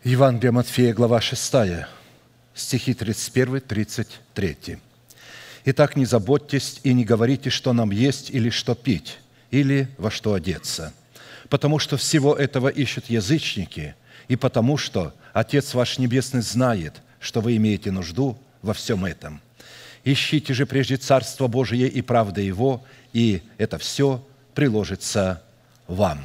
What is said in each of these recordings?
Евангелие Матфея, глава 6, стихи 31-33. «Итак, не заботьтесь и не говорите, что нам есть или что пить, или во что одеться, потому что всего этого ищут язычники, и потому что Отец ваш Небесный знает, что вы имеете нужду во всем этом. Ищите же прежде Царство Божие и правды Его, и это все приложится вам».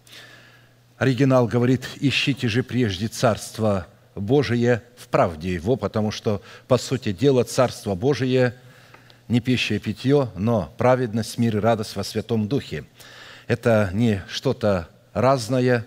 Оригинал говорит: «Ищите же прежде Царство Божие в правде Его», потому что, по сути дела, Царство Божие не пища и питье, но праведность, мир и радость во Святом Духе. Это не что-то разное,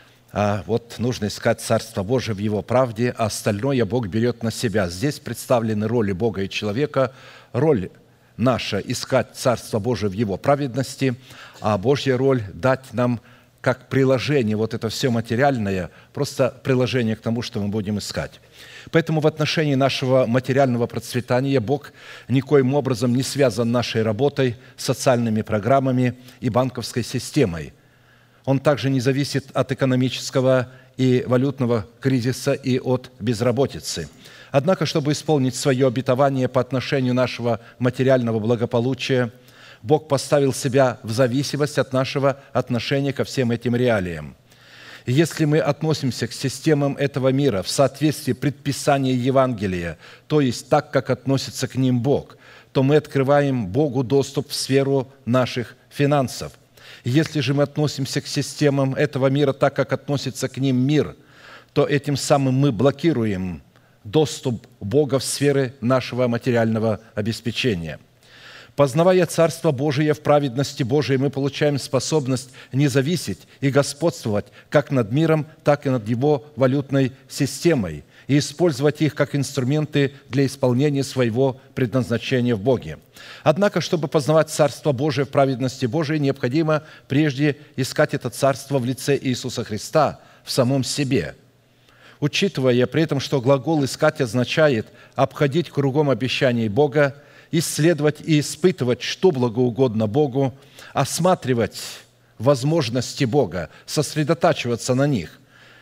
а вот нужно искать Царство Божие в Его правде, а остальное Бог берет на себя. Здесь представлены роли Бога и человека. Роль наша – искать Царство Божие в Его праведности, а Божья роль – дать нам как приложение, вот это все материальное, просто приложение к тому, что мы будем искать. Поэтому в отношении нашего материального процветания Бог никоим образом не связан нашей работой, социальными программами и банковской системой. Он также не зависит от экономического и валютного кризиса и от безработицы. Однако, чтобы исполнить свое обетование по отношению нашего материального благополучия, Бог поставил себя в зависимость от нашего отношения ко всем этим реалиям. И если мы относимся к системам этого мира в соответствии предписания Евангелия, то есть так, как относится к ним Бог, то мы открываем Богу доступ в сферу наших финансов. Если же мы относимся к системам этого мира так, как относится к ним мир, то этим самым мы блокируем доступ Бога в сферы нашего материального обеспечения. Познавая Царство Божие в праведности Божией, мы получаем способность не зависеть и господствовать как над миром, так и над его валютной системой и использовать их как инструменты для исполнения своего предназначения в Боге. Однако, чтобы познавать Царство Божие в праведности Божией, необходимо прежде искать это Царство в лице Иисуса Христа в самом себе, учитывая при этом, что глагол «искать» означает обходить кругом обещаний Бога, исследовать и испытывать, что благоугодно Богу, осматривать возможности Бога, сосредотачиваться на них,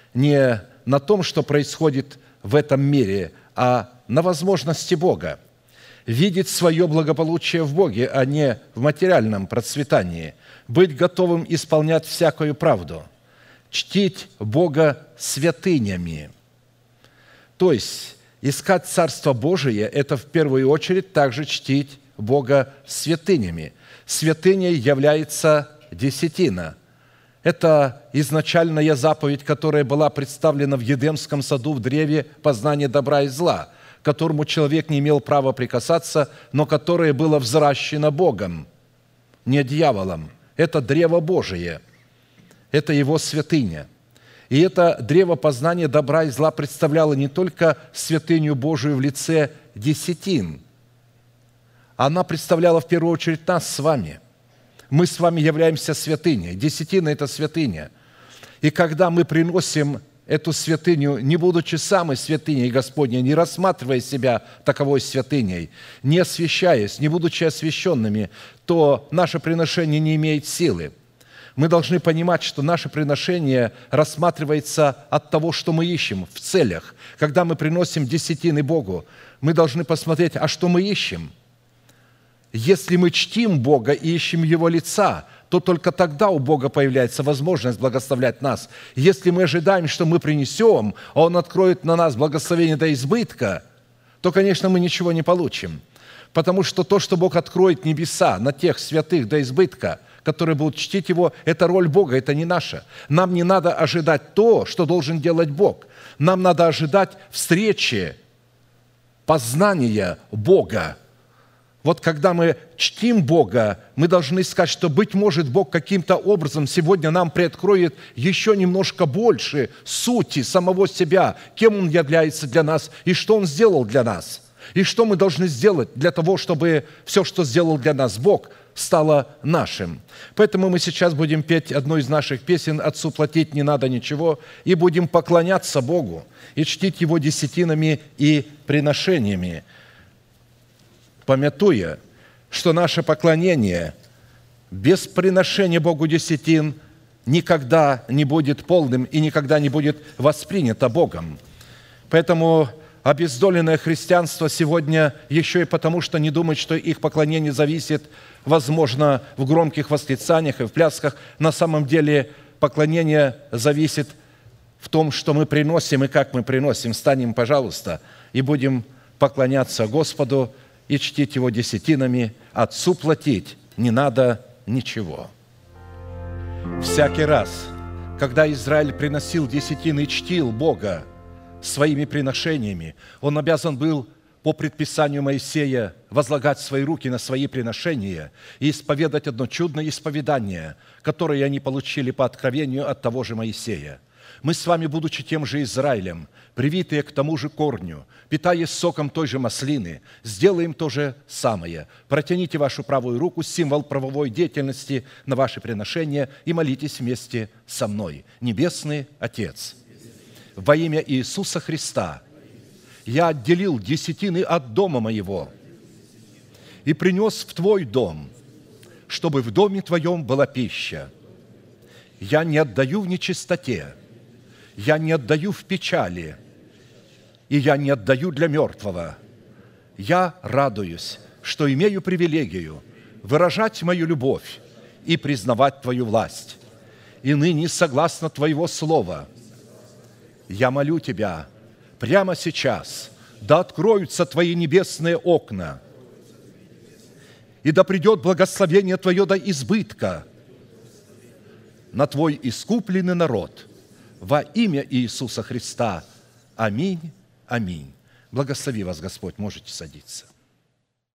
не на том, что происходит в этом мире, а на возможности Бога, видеть свое благополучие в Боге, а не в материальном процветании, быть готовым исполнять всякую правду, чтить Бога святынями. То есть, искать Царство Божие – это в первую очередь также чтить Бога святынями. Святыней является десятина. Это изначальная заповедь, которая была представлена в Едемском саду в древе познания добра и зла, к которому человек не имел права прикасаться, но которое было взращено Богом, не дьяволом. Это древо Божие, это Его святыня. И это древо познания добра и зла представляло не только святыню Божию в лице десятин, она представляла в первую очередь нас с вами. Мы с вами являемся святыней. Десятина – это святыня. И когда мы приносим эту святыню, не будучи самой святыней Господней, не рассматривая себя таковой святыней, не освящаясь, не будучи освященными, то наше приношение не имеет силы. Мы должны понимать, что наше приношение рассматривается от того, что мы ищем в целях. Когда мы приносим десятины Богу, мы должны посмотреть, а что мы ищем. Если мы чтим Бога и ищем Его лица, то только тогда у Бога появляется возможность благословлять нас. Если мы ожидаем, что мы принесем, а Он откроет на нас благословение до избытка, то, конечно, мы ничего не получим. Потому что то, что Бог откроет небеса на тех святых до избытка, которые будут чтить Его, это роль Бога, это не наша. Нам не надо ожидать то, что должен делать Бог. Нам надо ожидать встречи, познания Бога. Вот когда мы чтим Бога, мы должны сказать, что, быть может, Бог каким-то образом сегодня нам приоткроет еще немножко больше сути самого себя, кем Он является для нас и что Он сделал для нас. И что мы должны сделать для того, чтобы все, что сделал для нас Бог, стало нашим. Поэтому мы сейчас будем петь одну из наших песен «Отцу платить не надо ничего» и будем поклоняться Богу и чтить Его десятинами и приношениями, памятуя, что наше поклонение без приношения Богу десятин никогда не будет полным и никогда не будет воспринято Богом. Поэтому обездоленное христианство сегодня еще и потому, что не думает, что их поклонение зависит, возможно, в громких восклицаниях и в плясках. На самом деле поклонение зависит в том, что мы приносим и как мы приносим. Встанем, пожалуйста, и будем поклоняться Господу и чтить Его десятинами. Отцу платить не надо ничего. Всякий раз, когда Израиль приносил десятины и чтил Бога своими приношениями, он обязан был по предписанию Моисея возлагать свои руки на свои приношения и исповедать одно чудное исповедание, которое они получили по откровению от того же Моисея. Мы с вами, будучи тем же Израилем, привитые к тому же корню, питаясь соком той же маслины, сделаем то же самое. Протяните вашу правую руку, символ правовой деятельности, на ваши приношения и молитесь вместе со мной. Небесный Отец, во имя Иисуса Христа я отделил десятины от дома моего и принес в Твой дом, чтобы в доме Твоем была пища. Я не отдаю в нечистоте, я не отдаю в печали, и я не отдаю для мертвого. Я радуюсь, что имею привилегию выражать мою любовь и признавать Твою власть. И ныне, согласно Твоего слова, я молю Тебя прямо сейчас, да откроются Твои небесные окна, и да придет благословение Твое до избытка на Твой искупленный народ во имя Иисуса Христа. Аминь. Аминь. Благослови вас Господь. Можете садиться.